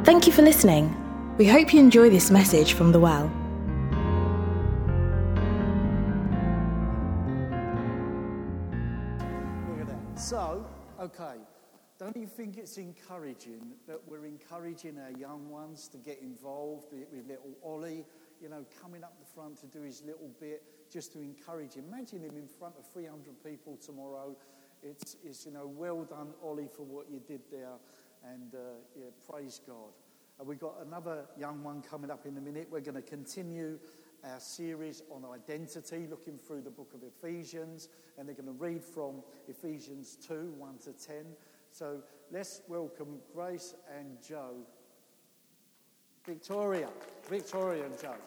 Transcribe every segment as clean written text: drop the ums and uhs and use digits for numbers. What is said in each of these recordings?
Thank you for listening. We hope you enjoy this message from The Well. Look at that. So, okay, don't you think it's encouraging that we're encouraging our young ones to get involved with little Ollie, coming up the front to do his little bit, just to encourage him. Imagine him in front of 300 people tomorrow. It's well done, Ollie, for what you did there, and praise God. We've got another young one coming up in a minute. We're going to continue our series on identity, looking through the book of Ephesians, and they're going to read from Ephesians 2, 1 to 10. So let's welcome Grace and Joe. Victoria and Joe.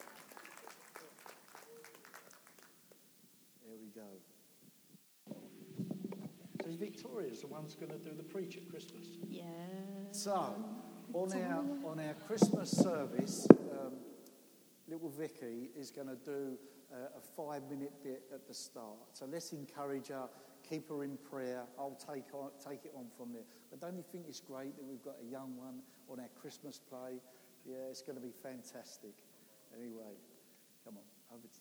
There we go. So Victoria's the one who's going to do the preach at Christmas. Yeah. So on our Christmas service, little Vicky is going to do a 5-minute bit at the start. So let's encourage her, keep her in prayer. I'll take it on from there. But don't you think it's great that we've got a young one on our Christmas play? Yeah, it's going to be fantastic. Anyway, come on, over to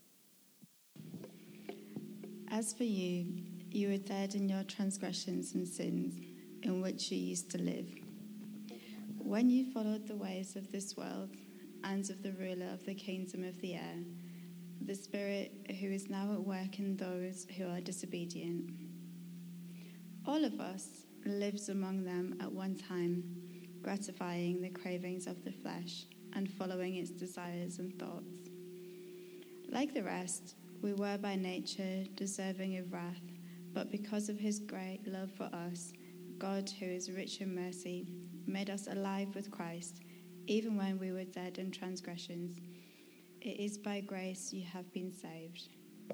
you, mate. As for you, you were dead in your transgressions and sins in which you used to live. When you followed the ways of this world and of the ruler of the kingdom of the air, the spirit who is now at work in those who are disobedient. All of us lived among them at one time, gratifying the cravings of the flesh and following its desires and thoughts. Like the rest, we were by nature deserving of wrath, but because of his great love for us, God, who is rich in mercy, made us alive with Christ, even when we were dead in transgressions. It is by grace you have been saved.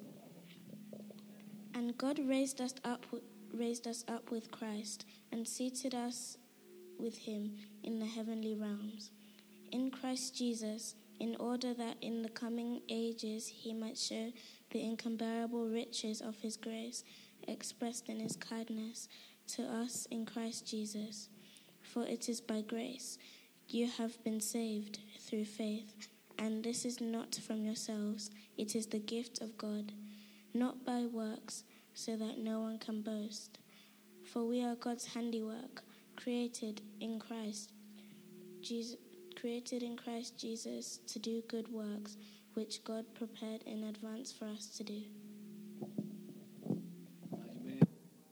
And God raised us up with Christ and seated us with him in the heavenly realms, in Christ Jesus, in order that in the coming ages he might show the incomparable riches of his grace expressed in his kindness to us in Christ Jesus. For it is by grace you have been saved through faith, and this is not from yourselves, it is the gift of God, not by works, so that no one can boast. For we are God's handiwork, created in Christ Jesus to do good works, which God prepared in advance for us to do. Amen.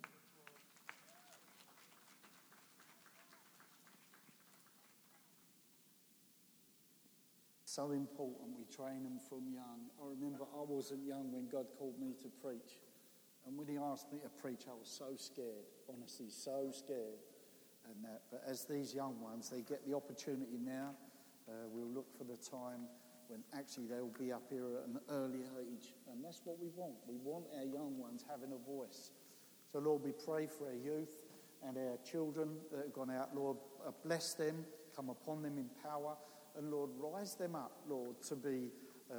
So important we train them from young. I remember I wasn't young when God called me to preach. And when he asked me to preach, I was so scared, honestly, so scared. And that. But as these young ones, they get the opportunity now. We'll look for the time when actually they'll be up here at an early age. And that's what we want. We want our young ones having a voice. So, Lord, we pray for our youth and our children that have gone out. Lord, bless them, come upon them in power. And, Lord, rise them up, Lord, to be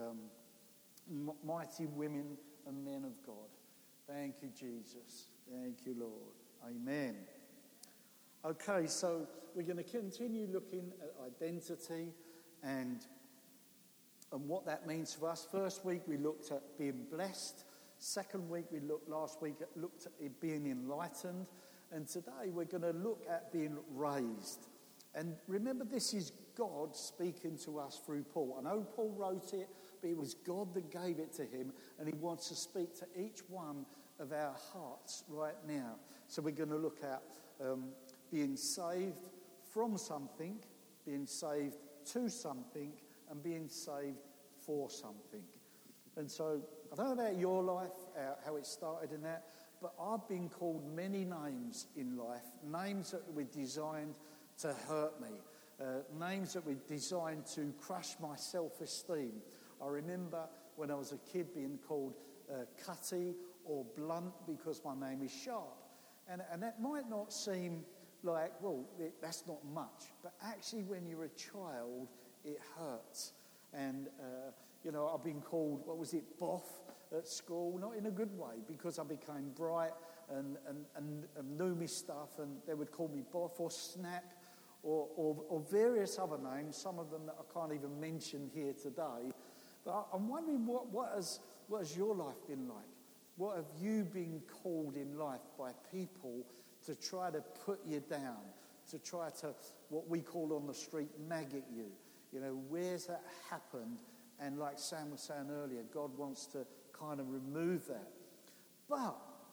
mighty women and men of God. Thank you, Jesus. Thank you, Lord. Amen. Okay, so we're going to continue looking at identity and what that means for us. First week we looked at being blessed. Second week last week looked at it being enlightened. And today we're going to look at being raised. And remember, this is God speaking to us through Paul. I know Paul wrote it, but it was God that gave it to him, and he wants to speak to each one of our hearts right now. So we're going to look at being saved from something, being saved to something, and being saved for something. And so I don't know about your life, how it started in that, but I've been called many names in life, names that were designed to hurt me, names that were designed to crush my self-esteem. I remember when I was a kid being called Cutty or Blunt because my name is Sharp. And that might not seem like, well, that's not much. But actually when you're a child, it hurts. And, I've been called, Boff at school, not in a good way, because I became bright and knew me stuff, and they would call me Boff or Snap or various other names, some of them that I can't even mention here today. But I'm wondering what has your life been like? What have you been called in life by people to try to put you down, to try to, what we call on the street, maggot you? You know, where's that happened? And like Sam was saying earlier, God wants to kind of remove that. But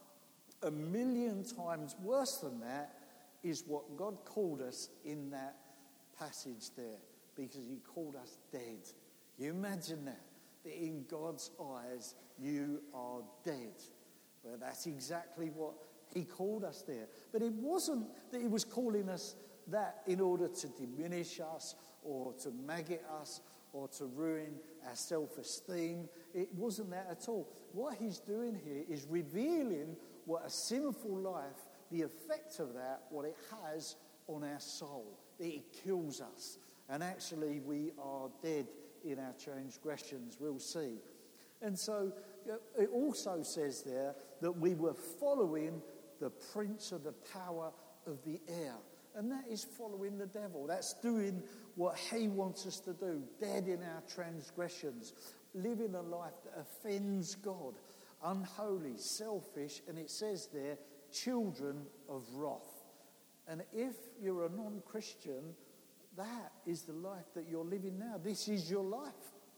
a million times worse than that is what God called us in that passage there, because he called us dead. You imagine that in God's eyes you are dead. Well, that's exactly what he called us there. But it wasn't that he was calling us that in order to diminish us or to maggot us or to ruin our self-esteem. It wasn't that at all. What he's doing here is revealing what a sinful life, the effect of that, what it has on our soul. That it kills us. And actually we are dead in our transgressions, we'll see. And so it also says there that we were following the prince of the power of the air. And that is following the devil. That's doing what he wants us to do, dead in our transgressions, living a life that offends God, unholy, selfish, and it says there, children of wrath. And if you're a non-Christian, that is the life that you're living now. This is your life.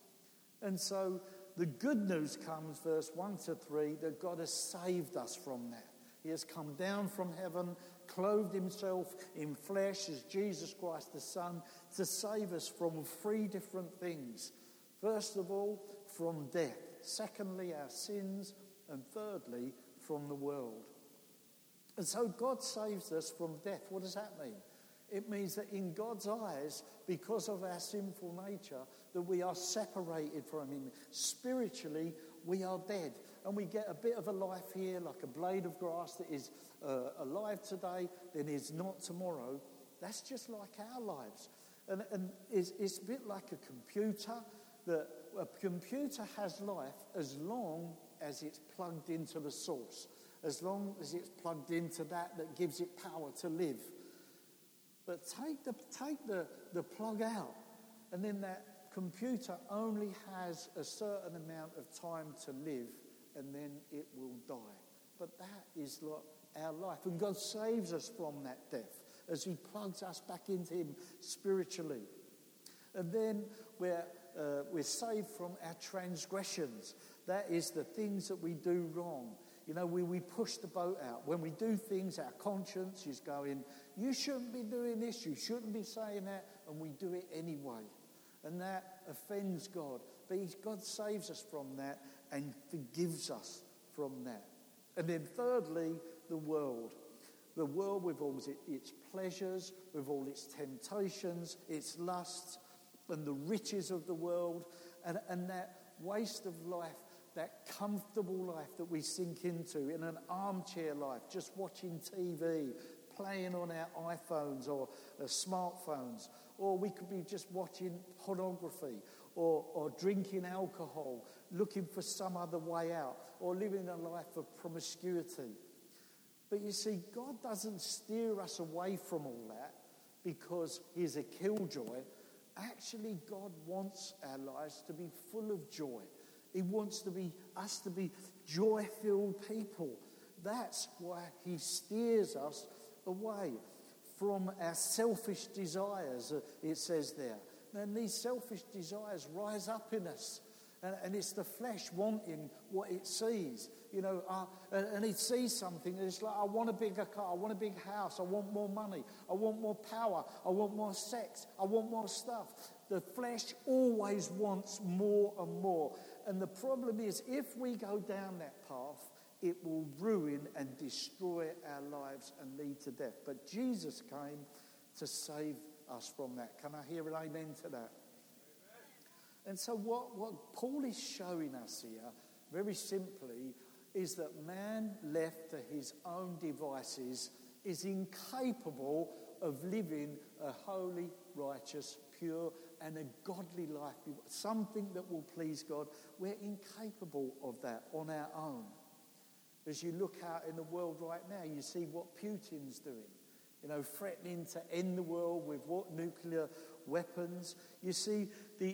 And so the good news comes, verse 1 to 3, that God has saved us from that. He has come down from heaven, clothed himself in flesh as Jesus Christ the Son, to save us from 3 different things. First of all, from death. Secondly, our sins. And thirdly, from the world. And so God saves us from death. What does that mean? It means that in God's eyes, because of our sinful nature, that we are separated from him. Spiritually, we are dead. And we get a bit of a life here, like a blade of grass that is alive today, then is not tomorrow. That's just like our lives. And it's a bit like a computer. That a computer has life as long as it's plugged into the source. As long as it's plugged into that gives it power to live. But take the plug out, and then that computer only has a certain amount of time to live, and then it will die. But that is like our life. And God saves us from that death as he plugs us back into him spiritually. And then we're saved from our transgressions. That is the things that we do wrong. You know, we push the boat out. When we do things, our conscience is going, you shouldn't be doing this, you shouldn't be saying that, and we do it anyway. And that offends God. But God saves us from that and forgives us from that. And then thirdly, the world. The world with all its pleasures, with all its temptations, its lusts, and the riches of the world, and that waste of life, that comfortable life that we sink into in an armchair life, just watching TV, playing on our iPhones or smartphones, or we could be just watching pornography or drinking alcohol, looking for some other way out, or living a life of promiscuity. But you see, God doesn't steer us away from all that because he's a killjoy. Actually, God wants our lives to be full of joy. He wants us to be joy-filled people. That's why he steers us away from our selfish desires, it says there. And these selfish desires rise up in us. And it's the flesh wanting what it sees. You know, and it sees something and it's like, I want a bigger car, I want a big house, I want more money, I want more power, I want more sex, I want more stuff. The flesh always wants more and more. And the problem is, if we go down that path, it will ruin and destroy our lives and lead to death. But Jesus came to save us from that. Can I hear an amen to that? And so what Paul is showing us here, very simply, is that man left to his own devices is incapable of living a holy, righteous, pure, and a godly life. Something that will please God. We're incapable of that on our own. As you look out in the world right now, you see what Putin's doing. threatening to end the world with nuclear weapons. You see the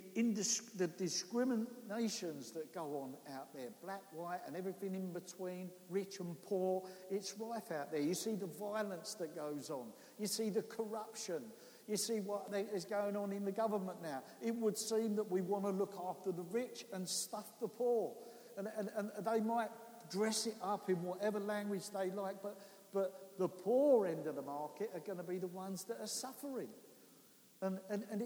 discriminations that go on out there, black, white and everything in between, rich and poor, it's rife out there. You see the violence that goes on. You see the corruption. You see what is going on in the government now. It would seem that we want to look after the rich and stuff the poor. And they might dress it up in whatever language they like, but the poor end of the market are going to be the ones that are suffering. And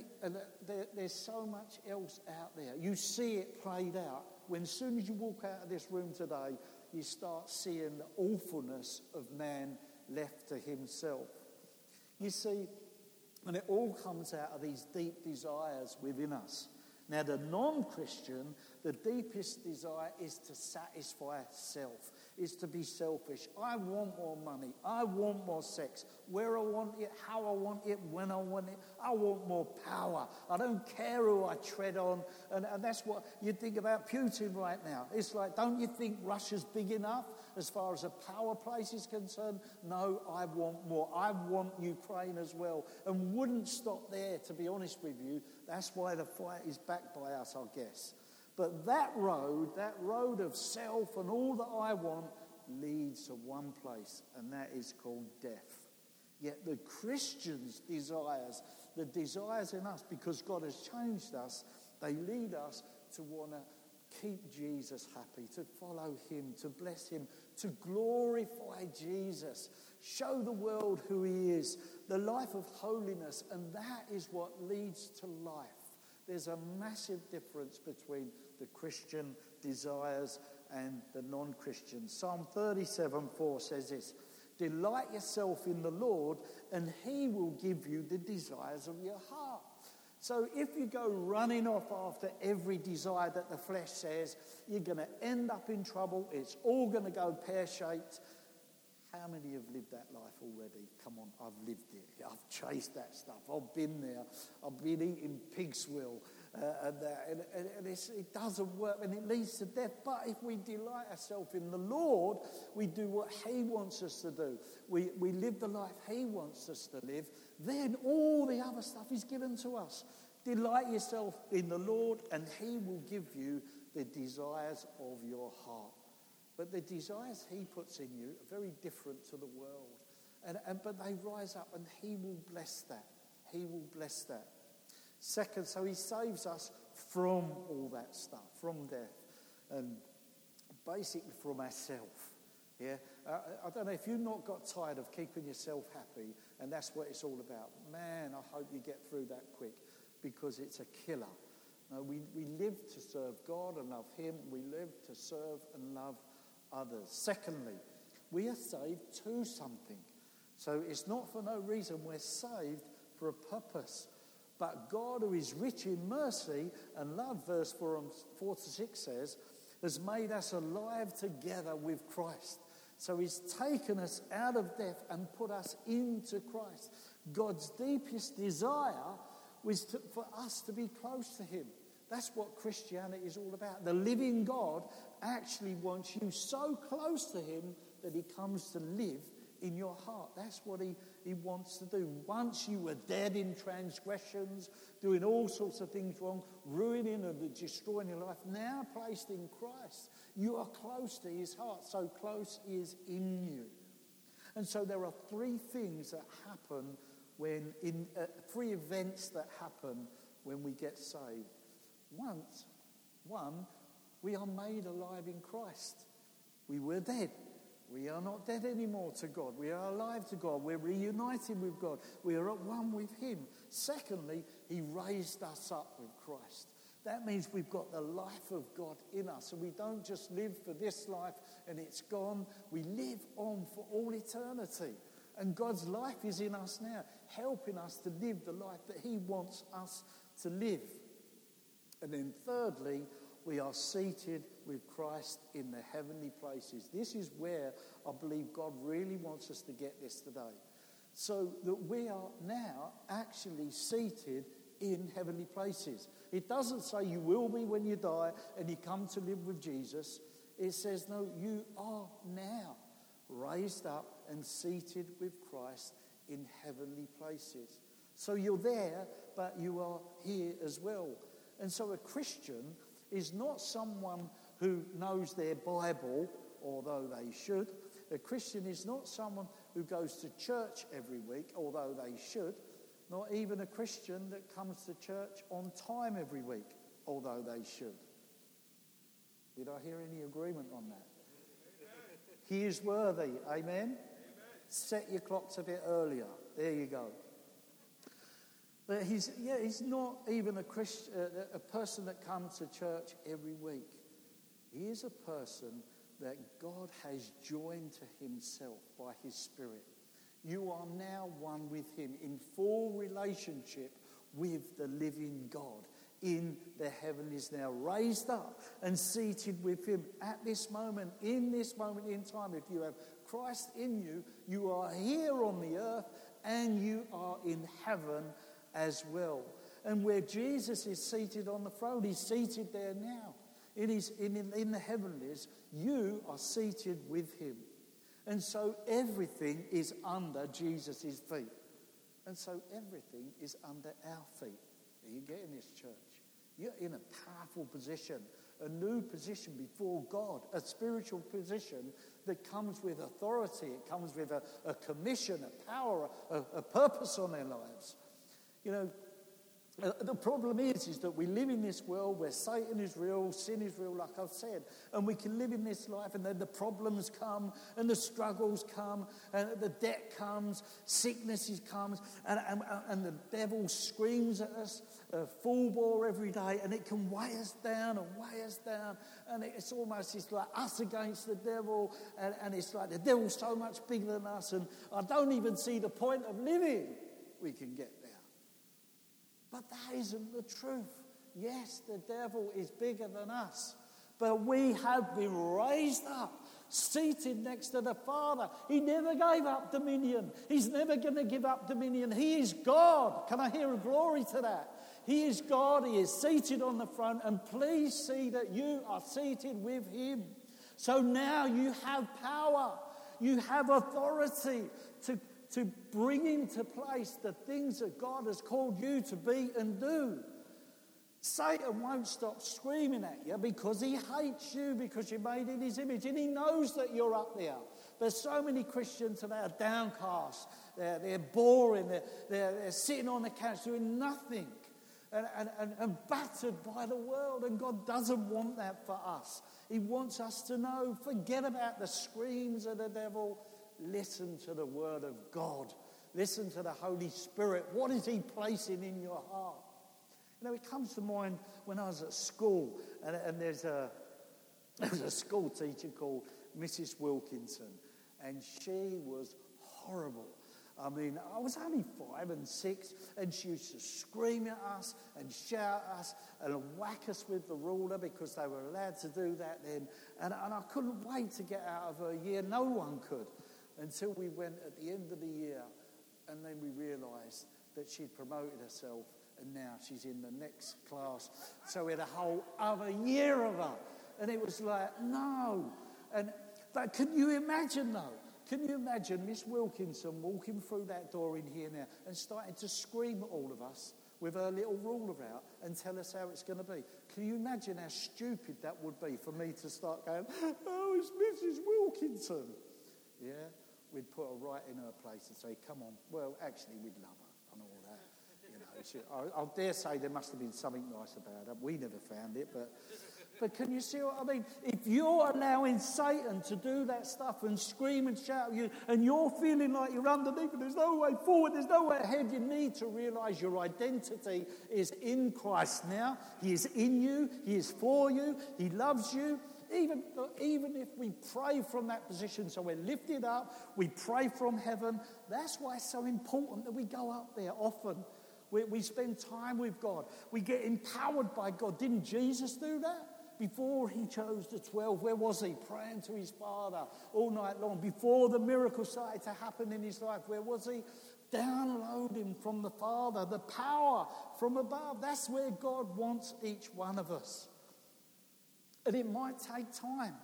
there's so much else out there. You see it played out when as soon as you walk out of this room today, you start seeing the awfulness of man left to himself. You see, and it all comes out of these deep desires within us. Now, the non-Christian, the deepest desire is to satisfy self, is to be selfish. I want more money. I want more sex. Where I want it, how I want it, when I want it. I want more power. I don't care who I tread on. And that's what you think about Putin right now. It's like, don't you think Russia's big enough as far as a power place is concerned? No, I want more. I want Ukraine as well. And wouldn't stop there, to be honest with you. That's why the fight is backed by us, I guess. But that road of self and all that I want leads to one place, and that is called death. Yet the Christian's desires, the desires in us, because God has changed us, they lead us to want to keep Jesus happy, to follow him, to bless him, to glorify Jesus, show the world who he is, the life of holiness, and that is what leads to life. There's a massive difference between the Christian desires and the non-Christian. Psalm 37:4 says this, "Delight yourself in the Lord, and he will give you the desires of your heart." So if you go running off after every desire that the flesh says, you're going to end up in trouble. It's all going to go pear-shaped. How many have lived that life already? Come on, I've lived it. I've chased that stuff. I've been there. I've been eating pig's will. And it doesn't work, and it leads to death. But if we delight ourselves in the Lord, we do what he wants us to do. We live the life he wants us to live. Then all the other stuff is given to us. Delight yourself in the Lord, and he will give you the desires of your heart. But the desires he puts in you are very different to the world. But they rise up, and he will bless that. He will bless that. Second, so he saves us from all that stuff, from death, and basically from ourselves. Yeah, I don't know if you've not got tired of keeping yourself happy, and that's what it's all about. Man, I hope you get through that quick, because it's a killer. No, we live to serve God and love him. We live to serve and love others. Secondly, we are saved to something. So it's not for no reason. We're saved for a purpose. But God, who is rich in mercy and love, verse 4-6 says, has made us alive together with Christ. So he's taken us out of death and put us into Christ. God's deepest desire was for us to be close to him. That's what Christianity is all about. The living God actually wants you so close to him that he comes to live in your heart. That's what he wants to do. Once you were dead in transgressions, doing all sorts of things wrong, ruining and destroying your life, now placed in Christ, you are close to his heart. So close he is in you. And so there are three things that happen three events that happen when we get saved. One, we are made alive in Christ. We were dead. We are not dead anymore to God. We are alive to God. We're reunited with God. We are at one with him. Secondly, he raised us up with Christ. That means we've got the life of God in us. And we don't just live for this life and it's gone. We live on for all eternity. And God's life is in us now, helping us to live the life that he wants us to live. And then thirdly, we are seated with Christ in the heavenly places. This is where I believe God really wants us to get this today. So that we are now actually seated in heavenly places. It doesn't say you will be when you die and you come to live with Jesus. It says, no, you are now raised up and seated with Christ in heavenly places. So you're there, but you are here as well. And so a Christian is not someone who knows their Bible, although they should. A Christian is not someone who goes to church every week, although they should. Not even a Christian that comes to church on time every week, although they should. Did I hear any agreement on that? He is worthy. Amen? Set your clocks a bit earlier. There you go. But he's not even a Christian, a person that comes to church every week. He is a person that God has joined to himself by his Spirit. You are now one with him in full relationship with the living God in the heavens, now raised up and seated with him at this moment, in time. If you have Christ in you, you are here on the earth and you are in heaven as well. And where Jesus is seated on the throne, he's seated there now. It is in the heavenlies. You are seated with him. And so everything is under Jesus' feet. And so everything is under our feet. You get in this church. You're in a powerful position, a new position before God, a spiritual position that comes with authority. It comes with a commission, a power, a purpose on their lives. You know, the problem is that we live in this world where Satan is real, sin is real, like I've said, and we can live in this life and then the problems come and the struggles come and the debt comes, sicknesses comes, and the devil screams at us full bore every day, and it can weigh us down, and it's like us against the devil, and it's like the devil's so much bigger than us, and I don't even see the point of living. We can get there. But that isn't the truth. Yes, the devil is bigger than us. But we have been raised up, seated next to the Father. He never gave up dominion. He's never going to give up dominion. He is God. Can I hear a glory to that? He is God. He is seated on the throne. And please see that you are seated with him. So now you have power. You have authority to bring into place the things that God has called you to be and do. Satan won't stop screaming at you because he hates you, because you're made in his image, and he knows that you're up there. There's so many Christians today are downcast. They're boring. They're sitting on the couch doing nothing and battered by the world, and God doesn't want that for us. He wants us to know, forget about the screams of the devil. Listen to the word of God. Listen to the Holy Spirit. What is he placing in your heart? You know, it comes to mind when I was at school, and there was a school teacher called Mrs. Wilkinson, and she was horrible. I mean, I was only 5 and 6, and she used to scream at us and shout at us and whack us with the ruler because they were allowed to do that then. And I couldn't wait to get out of her year. No one could. Until we went at the end of the year, and then we realised that she'd promoted herself, and now she's in the next class. So we had a whole other year of her. And it was like, no. But can you imagine, though? Can you imagine Miss Wilkinson walking through that door in here now and starting to scream at all of us with her little ruler out and tell us how it's going to be? Can you imagine how stupid that would be for me to start going, oh, it's Mrs. Wilkinson? Yeah? We'd put her right in her place and say, come on. Well, actually, we'd love her and all that. You know, I dare say there must have been something nice about her. We never found it, but can you see what I mean? If you're allowing Satan to do that stuff and scream and shout at you, and you're feeling like you're underneath and there's no way forward, there's no way ahead, you need to realise your identity is in Christ now. He is in you. He is for you. He loves you. Even if we pray from that position, so we're lifted up, we pray from heaven, that's why it's so important that we go up there often. We spend time with God. We get empowered by God. Didn't Jesus do that? Before he chose the 12, where was he? Praying to his Father all night long. Before the miracle started to happen in his life, where was he? Downloading from the Father, the power from above. That's where God wants each one of us. And it might take time.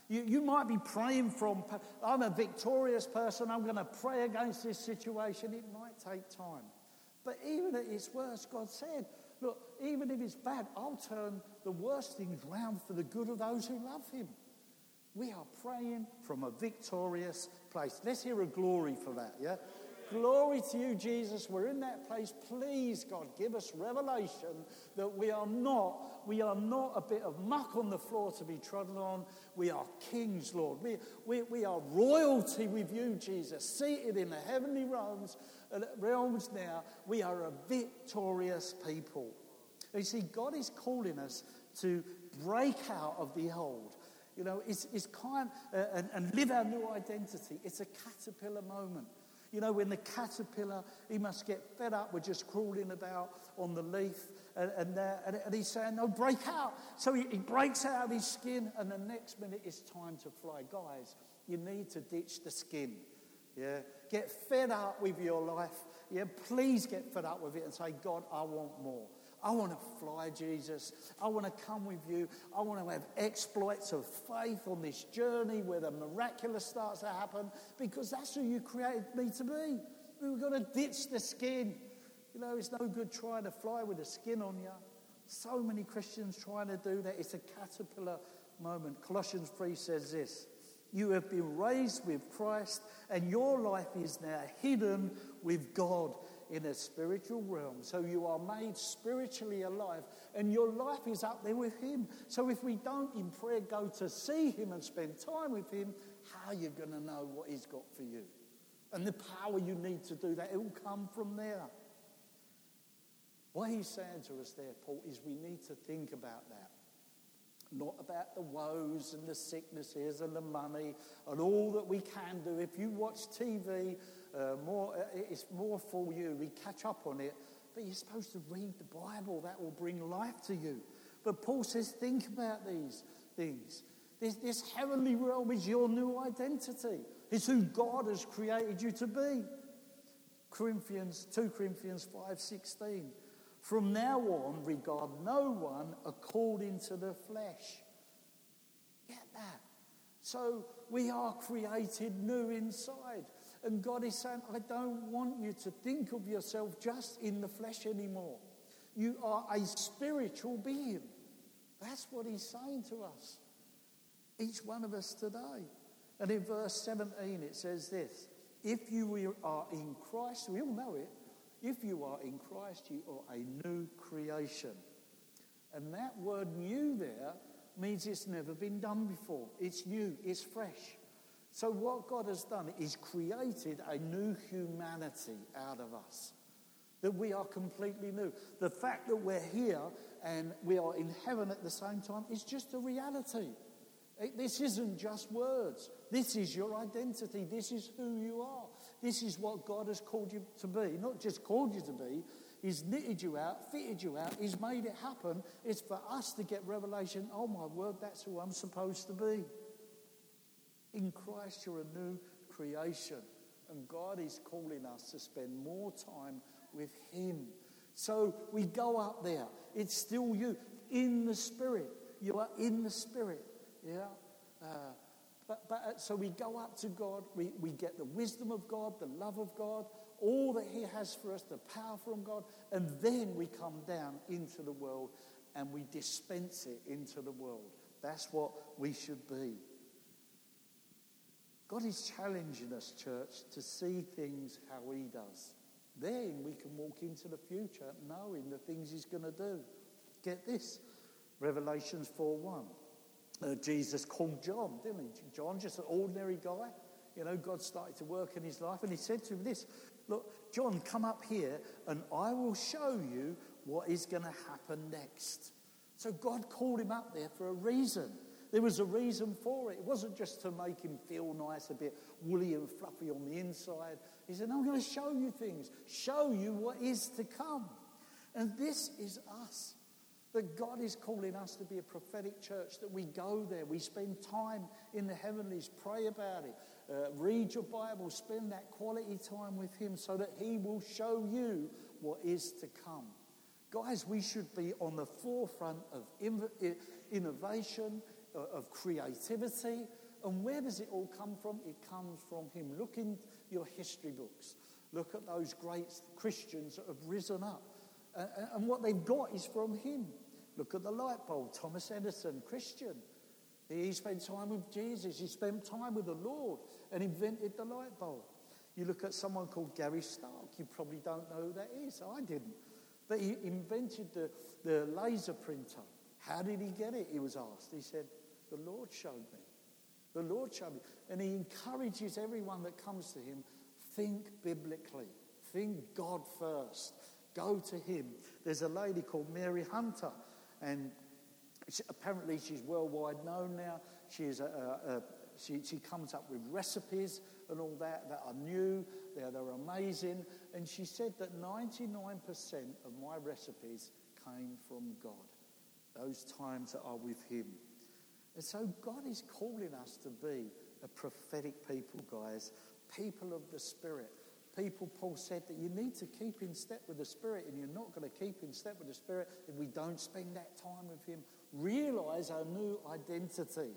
You might be praying from, I'm a victorious person, I'm going to pray against this situation. It might take time. But even at its worst, God said, look, even if it's bad, I'll turn the worst things round for the good of those who love him. We are praying from a victorious place. Let's hear a glory for that, yeah? Glory to you, Jesus. We're in that place. Please, God, give us revelation that we are not a bit of muck on the floor to be trodden on. We are kings, Lord. We are royalty with you, Jesus, seated in the heavenly realms now. We are a victorious people. You see, God is calling us to break out of the old. You know, it's kind and live our new identity. It's a caterpillar moment. You know, when the caterpillar, he must get fed up with just crawling about on the leaf. And he's saying, no, break out. So he breaks out of his skin, and the next minute it's time to fly. Guys, you need to ditch the skin. Yeah, get fed up with your life. Yeah, please get fed up with it and say, God, I want more. I want to fly, Jesus. I want to come with you. I want to have exploits of faith on this journey where the miraculous starts to happen, because that's who you created me to be. We've got to ditch the skin. You know, it's no good trying to fly with the skin on you. So many Christians trying to do that. It's a caterpillar moment. Colossians 3 says this: you have been raised with Christ, and your life is now hidden with God in a spiritual realm. So you are made spiritually alive, and your life is up there with him. So if we don't in prayer go to see him and spend time with him, how are you going to know what he's got for you? And the power you need to do that, it will come from there. What he's saying to us there, Paul, is we need to think about that. Not about the woes and the sicknesses and the money and all that we can do. If you watch TV, it's more for you. We catch up on it. But you're supposed to read the Bible. That will bring life to you. But Paul says, think about these things. This heavenly realm is your new identity. It's who God has created you to be. 2 Corinthians 5:16. From now on, regard no one according to the flesh. Get that? So we are created new inside. And God is saying, I don't want you to think of yourself just in the flesh anymore. You are a spiritual being. That's what he's saying to us. Each one of us today. And in verse 17 it says this: if you are in Christ, we all know it, if you are in Christ, you are a new creation. And that word new there means it's never been done before. It's new, it's fresh. So what God has done is created a new humanity out of us. That we are completely new. The fact that we're here and we are in heaven at the same time is just a reality. This isn't just words. This is your identity. This is who you are. This is what God has called you to be. Not just called you to be. He's knitted you out, fitted you out. He's made it happen. It's for us to get revelation. Oh my word, that's who I'm supposed to be. In Christ, you're a new creation. And God is calling us to spend more time with him. So we go up there. It's still you. In the Spirit. You are in the Spirit. Yeah. So we go up to God. We get the wisdom of God, the love of God, all that he has for us, the power from God. And then we come down into the world and we dispense it into the world. That's what we should be. God is challenging us, church, to see things how he does. Then we can walk into the future knowing the things he's going to do. Get this, Revelations 4:1. Jesus called John, didn't he? John, just an ordinary guy. You know, God started to work in his life, and he said to him this: look, John, come up here and I will show you what is going to happen next. So God called him up there for a reason. There was a reason for it. It wasn't just to make him feel nice, a bit woolly and fluffy on the inside. He said, I'm going to show you things, show you what is to come. And this is us. That God is calling us to be a prophetic church, that we go there, we spend time in the heavenlies, pray about it, read your Bible, spend that quality time with him so that he will show you what is to come. Guys, we should be on the forefront of innovation, of creativity. And where does it all come from? It comes from him. Look in your history books. Look at those great Christians that have risen up. And what they've got is from him. Look at the light bulb. Thomas Edison, Christian. He spent time with Jesus. He spent time with the Lord and invented the light bulb. You look at someone called Gary Stark. You probably don't know who that is. I didn't. But he invented the laser printer. How did he get it? He was asked. He said, the Lord showed me. The Lord showed me. And he encourages everyone that comes to him, think biblically. Think God first. Go to him. There's a lady called Mary Hunter, and apparently she's worldwide known now. She comes up with recipes and all that are new, they're amazing. And she said that 99% of my recipes came from God. Those times that are with him. And so God is calling us to be a prophetic people, guys. People of the Spirit. People, Paul said, that you need to keep in step with the Spirit, and you're not going to keep in step with the Spirit if we don't spend that time with him. Realise our new identity.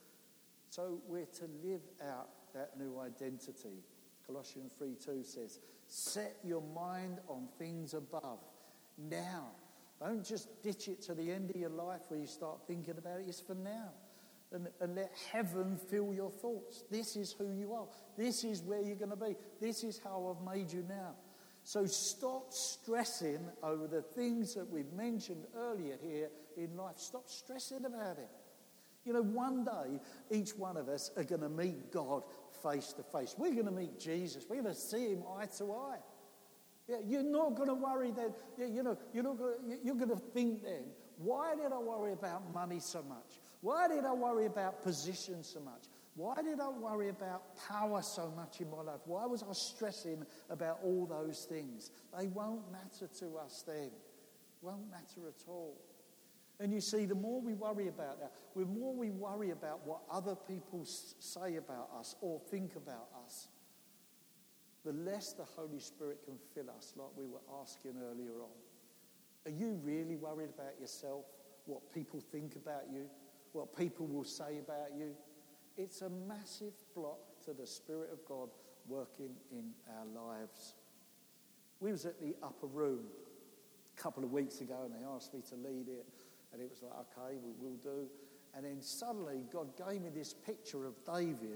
So we're to live out that new identity. Colossians 3:2 says, set your mind on things above. Now. Don't just ditch it to the end of your life where you start thinking about it. It's for now. And let heaven fill your thoughts. This is who you are. This is where you're going to be. This is how I've made you now. So stop stressing over the things that we've mentioned earlier here in life. Stop stressing about it. You know, one day, each one of us are going to meet God face to face. We're going to meet Jesus. We're going to see him eye to eye. Yeah, you're not going to worry then. You're going to think then, why did I worry about money so much? Why did I worry about position so much? Why did I worry about power so much in my life? Why was I stressing about all those things? They won't matter to us then. Won't matter at all. And you see, the more we worry about that, the more we worry about what other people say about us or think about us, the less the Holy Spirit can fill us, like we were asking earlier on. Are you really worried about yourself? What people think about you? What people will say about you? It's a massive block to the Spirit of God working in our lives. We was at the upper room a couple of weeks ago, and they asked me to lead it, and it was like, okay, we will do. And then suddenly God gave me this picture of David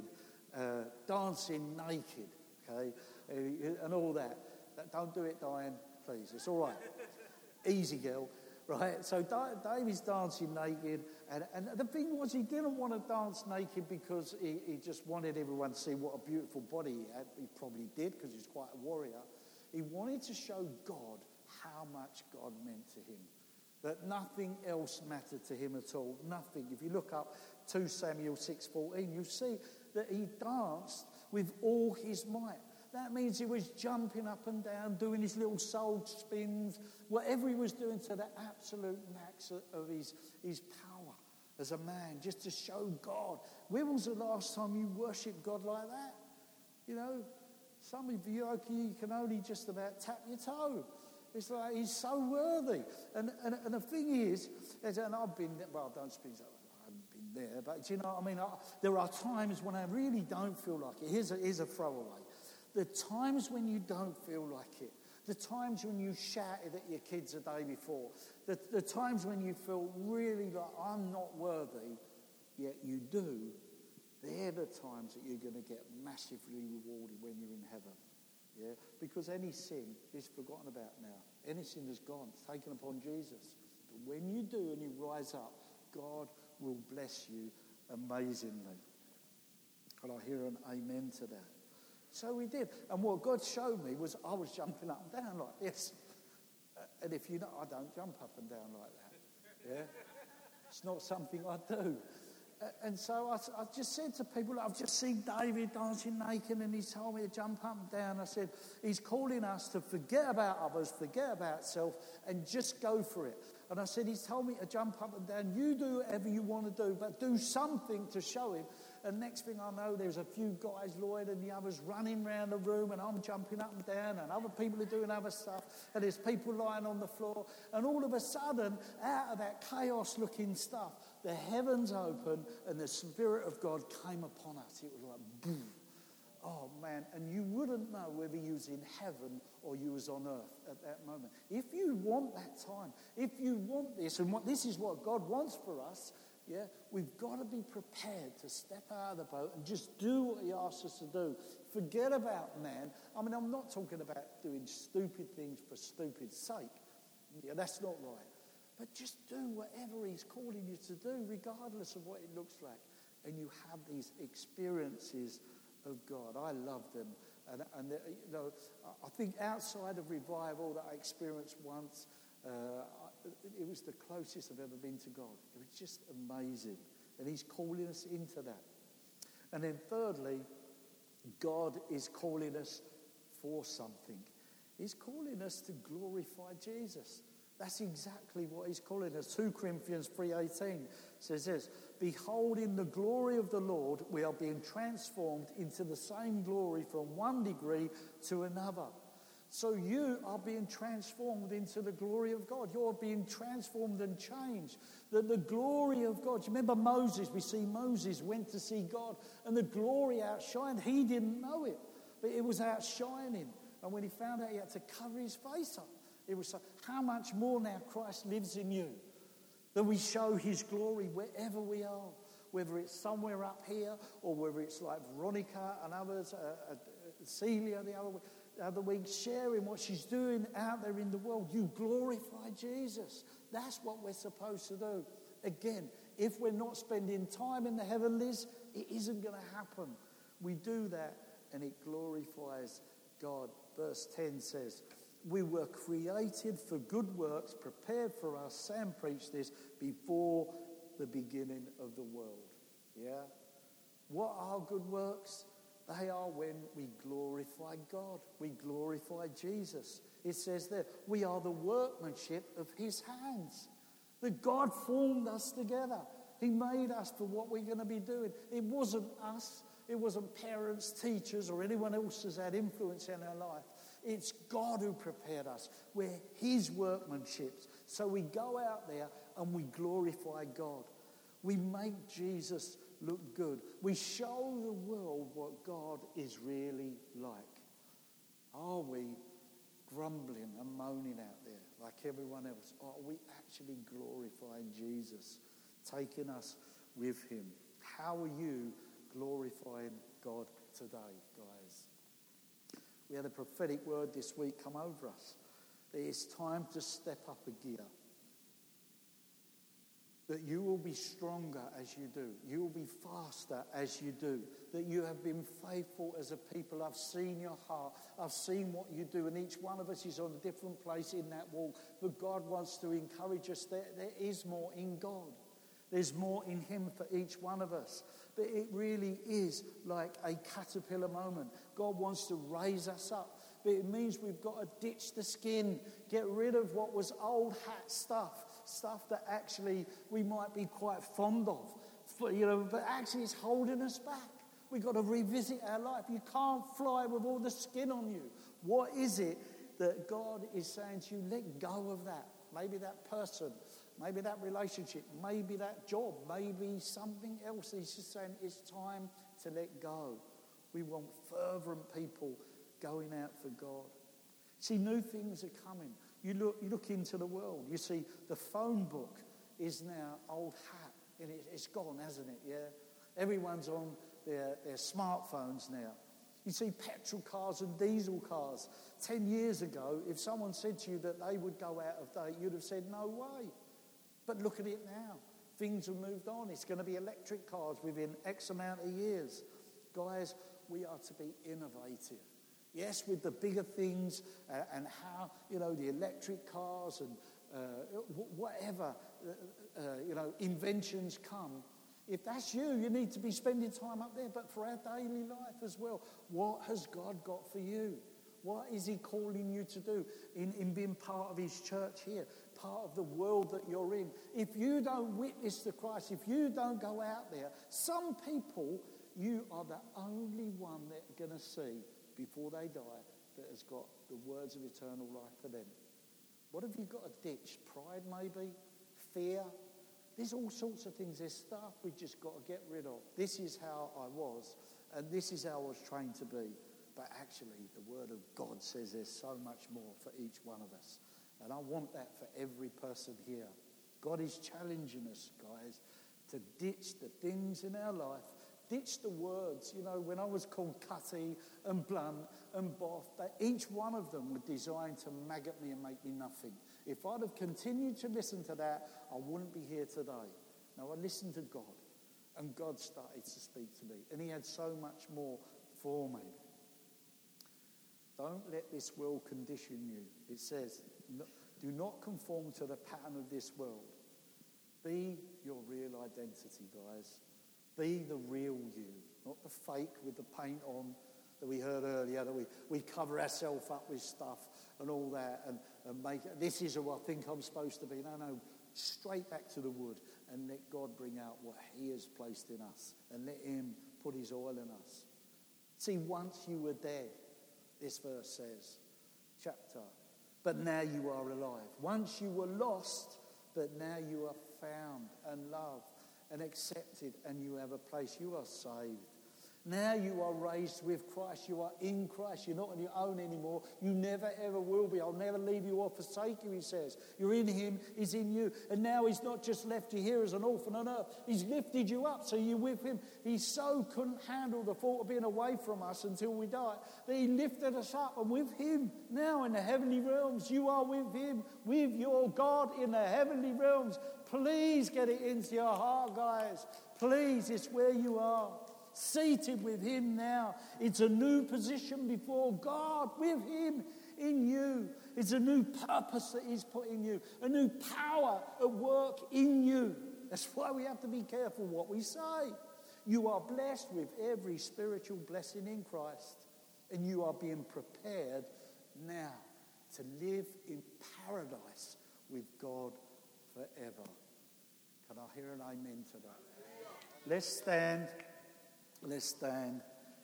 dancing naked, okay, and all that. Don't do it, Diane, please. It's all right. Easy, girl. Right, so David's dancing naked, and the thing was, he didn't want to dance naked because he just wanted everyone to see what a beautiful body he had. He probably did, because he's quite a warrior. He wanted to show God how much God meant to him, that nothing else mattered to him at all, nothing. If you look up 2 Samuel 6:14, you see that he danced with all his might. That means he was jumping up and down, doing his little soul spins, whatever he was doing to the absolute max of his power as a man, just to show God. When was the last time you worshipped God like that? You know, some of you, okay, you can only just about tap your toe. It's like, he's so worthy. And the thing is, and I've been there, well, don't speak, I haven't been there, but you know what I mean? There are times when I really don't feel like it. Here's a throwaway. The times when you don't feel like it, the times when you shouted at your kids the day before, the times when you feel really like, I'm not worthy, yet you do, they're the times that you're going to get massively rewarded when you're in heaven. Yeah? Because any sin is forgotten about now. Any sin is gone. It's taken upon Jesus. But when you do and you rise up, God will bless you amazingly. And I hear an amen to that. So we did. And what God showed me was I was jumping up and down like this. And if you know, I don't jump up and down like that. Yeah? It's not something I do. And so I just said to people, I've just seen David dancing naked, and he told me to jump up and down. I said, he's calling us to forget about others, forget about self, and just go for it. And I said, he's told me to jump up and down. You do whatever you want to do, but do something to show him. And next thing I know, there's a few guys, Lloyd and the others, running around the room, and I'm jumping up and down, and other people are doing other stuff, and there's people lying on the floor. And all of a sudden, out of that chaos-looking stuff, the heavens opened and the Spirit of God came upon us. It was like, boom. Oh, man. And you wouldn't know whether you was in heaven or you was on earth at that moment. If you want that time, if you want this, and this is what God wants for us, yeah, we've got to be prepared to step out of the boat and just do what he asks us to do. Forget about man. I mean, I'm not talking about doing stupid things for stupid sake. Yeah, that's not right. But just do whatever he's calling you to do, regardless of what it looks like. And you have these experiences of God. I love them. And you know, I think outside of revival that I experienced once, it was the closest I've ever been to God. It was just amazing. And he's calling us into that. And then thirdly, God is calling us for something. He's calling us to glorify Jesus. That's exactly what he's calling us. 2 Corinthians 3:18 says this, "Behold, in the glory of the Lord, we are being transformed into the same glory from one degree to another." So you are being transformed into the glory of God. You're being transformed and changed. The glory of God. You remember Moses? We see Moses went to see God and the glory outshined. He didn't know it, but it was outshining. And when he found out, he had to cover his face up. It was so, how much more now Christ lives in you, that we show his glory wherever we are, whether it's somewhere up here or whether it's like Veronica and others, Celia the other week, sharing what she's doing out there in the world. You glorify Jesus. That's what we're supposed to do. Again, if we're not spending time in the heavenlies, it isn't going to happen. We do that and it glorifies God. Verse 10 says, "We were created for good works, prepared for us." Sam preached this before the beginning of the world. Yeah? What are good works? They are when we glorify God. We glorify Jesus. It says there, we are the workmanship of his hands. That God formed us together. He made us for what we're going to be doing. It wasn't us. It wasn't parents, teachers, or anyone else who's had influence in our life. It's God who prepared us. We're his workmanship. So we go out there and we glorify God. We make Jesus look good. We show the world what God is really like. Are we grumbling and moaning out there like everyone else? Or are we actually glorifying Jesus, taking us with him? How are you glorifying God today, guys? We had a prophetic word this week come over us. That it's time to step up a gear. That you will be stronger as you do. You will be faster as you do. That you have been faithful as a people. I've seen your heart. I've seen what you do. And each one of us is on a different place in that walk. But God wants to encourage us that there is more in God. There's more in him for each one of us. But it really is like a caterpillar moment. God wants to raise us up. But it means we've got to ditch the skin. Get rid of what was old hat stuff. Stuff that actually we might be quite fond of. But actually it's holding us back. We've got to revisit our life. You can't fly with all the skin on you. What is it that God is saying to you? Let go of that. Maybe that person. Maybe that relationship, maybe that job, maybe something else. He's just saying it's time to let go. We want fervent people going out for God. See, new things are coming. You look into the world. You see the phone book is now old hat. And it's gone, hasn't it? Yeah. Everyone's on their smartphones now. You see petrol cars and diesel cars. 10 years ago, if someone said to you that they would go out of date, you'd have said, no way. But look at it now. Things have moved on. It's going to be electric cars within X amount of years. Guys, we are to be innovative. Yes, with the bigger things and how, the electric cars and whatever, inventions come. If that's you, you need to be spending time up there. But for our daily life as well, what has God got for you? What is he calling you to do in being part of his church here, part of the world that you're in? If you don't witness to Christ, if you don't go out there, some people, you are the only one they're going to see before they die that has got the words of eternal life for them. What have you got to ditch? Pride maybe? Fear? There's all sorts of things. There's stuff we've just got to get rid of. This is how I was, and this is how I was trained to be. But actually, the Word of God says there's so much more for each one of us. And I want that for every person here. God is challenging us, guys, to ditch the things in our life. Ditch the words. You know, when I was called cutty and blunt and boff, that each one of them were designed to maggot me and make me nothing. If I'd have continued to listen to that, I wouldn't be here today. Now, I listened to God, and God started to speak to me, and he had so much more for me. Don't let this world condition you. It says, do not conform to the pattern of this world. Be your real identity, guys. Be the real you, not the fake with the paint on that we heard earlier, that we cover ourselves up with stuff and all that and make it, this is who I think I'm supposed to be. No, straight back to the wood and let God bring out what he has placed in us and let him put his oil in us. See, once you were dead, this verse says, chapter, but now you are alive. Once you were lost, but now you are found and loved and accepted, and you have a place. You are saved. Now you are raised with Christ. You are in Christ. You're not on your own anymore. You never ever will be. I'll never leave you or forsake you, he says. You're in him, he's in you. And now he's not just left you here as an orphan on earth. He's lifted you up so you're with him. He so couldn't handle the thought of being away from us until we die that he lifted us up. And with him, now in the heavenly realms, you are with him, with your God in the heavenly realms. Please get it into your heart, guys. Please, it's where you are. Seated with him now. It's a new position before God with him in you. It's a new purpose that he's put in you. A new power at work in you. That's why we have to be careful what we say. You are blessed with every spiritual blessing in Christ. And you are being prepared now to live in paradise with God forever. Can I hear an amen to that? Let's stand. Let's stand.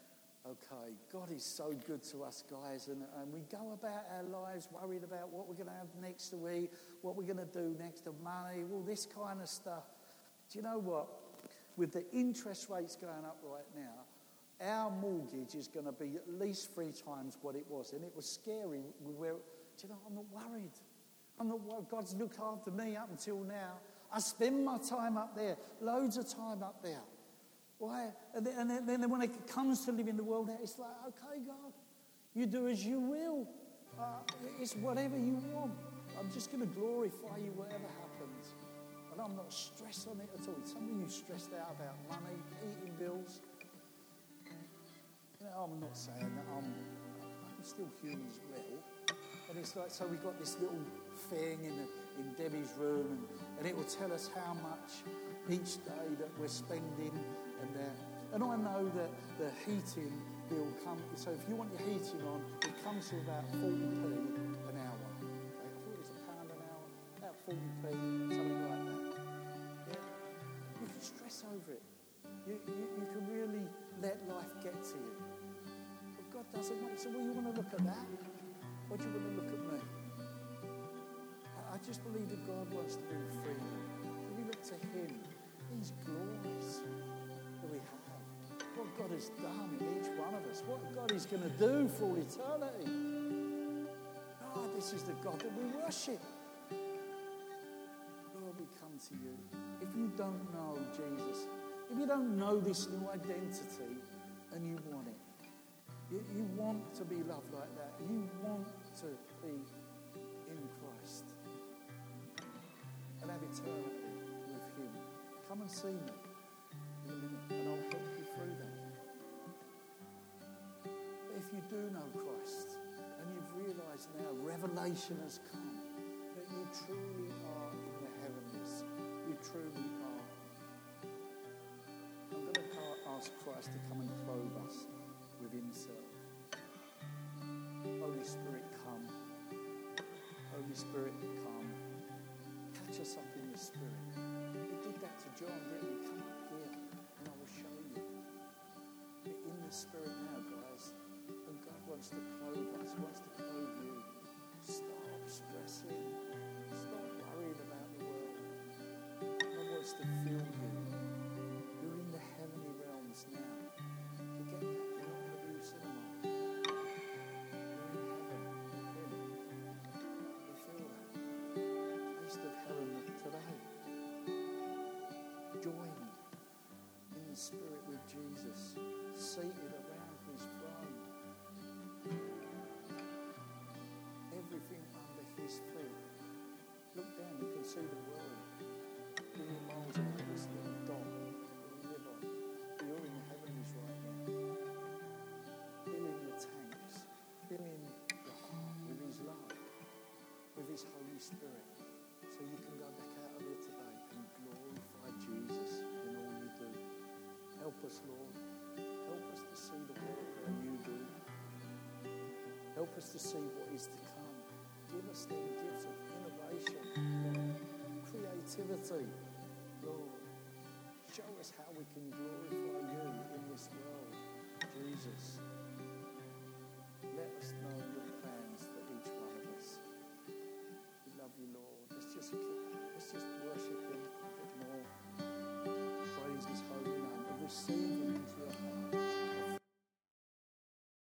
Okay, God is so good to us, guys, and we go about our lives worried about what we're going to have next to eat, what we're going to do next to money, all this kind of stuff. Do you know what? With the interest rates going up right now, our mortgage is going to be at least 3 times what it was, and it was scary. Do you know, I'm not worried. I'm not worried. God's looked after me up until now. I spend my time up there, loads of time up there. Why? And then when it comes to living the world out, it's like, okay, God, you do as you will. It's whatever you want. I'm just going to glorify you whatever happens. And I'm not stressed on it at all. Some of you stressed out about money, eating bills. You know, I'm not saying that I'm still human as well. And it's like, so we've got this little thing in Debbie's room, and it will tell us how much each day that we're spending. And I know that the heating bill comes, so if you want your heating on, it comes to about 40p an hour. Okay? I thought it was £1 an hour, about 40p, something like that. Yeah. You can stress over it. You can really let life get to you. But God doesn't want it. So, well, you want to look at that? Or do you want to look at me? I just believe that God wants to bring freedom. When we look to him, he's glorious. We have what God has done in each one of us, what God is going to do for all eternity. Oh, this is the God that we worship. Lord, we come to you. If you don't know Jesus, if you don't know this new identity and you want it, you want to be loved like that, you want to be in Christ and have eternity with him, come and see me. And I'll help you through that. But if you do know Christ and you've realised now revelation has come that you truly are in the heavens, you truly are. I'm going to ask Christ to come and clothe us with himself. Holy Spirit, come. Holy Spirit, come. Catch us up in your spirit. You did that to John, didn't you? Come up here. And I will show you. You're in the Spirit now, guys. And God wants to clothe us, wants to clothe you. Stop stressing. Stop worrying about the world. God wants joined in the Spirit with Jesus, seated around his throne. Everything under his feet. Look down, you can see the world. A billion miles away, this little dot that we live on. You're in the heavens right now. Filling your tanks, filling your heart with his love, with his Holy Spirit. So you can go back out of here today and glorify Jesus in all you do. Help us, Lord. Help us to see the world that you do. Help us to see what is to come. Give us the gifts of innovation, Lord. Creativity, Lord. Show us how we can glorify you in this world, Jesus. Let us know your plans for each one of us. We love you, Lord. Let's just worship him a bit more. Praise his holy name and receive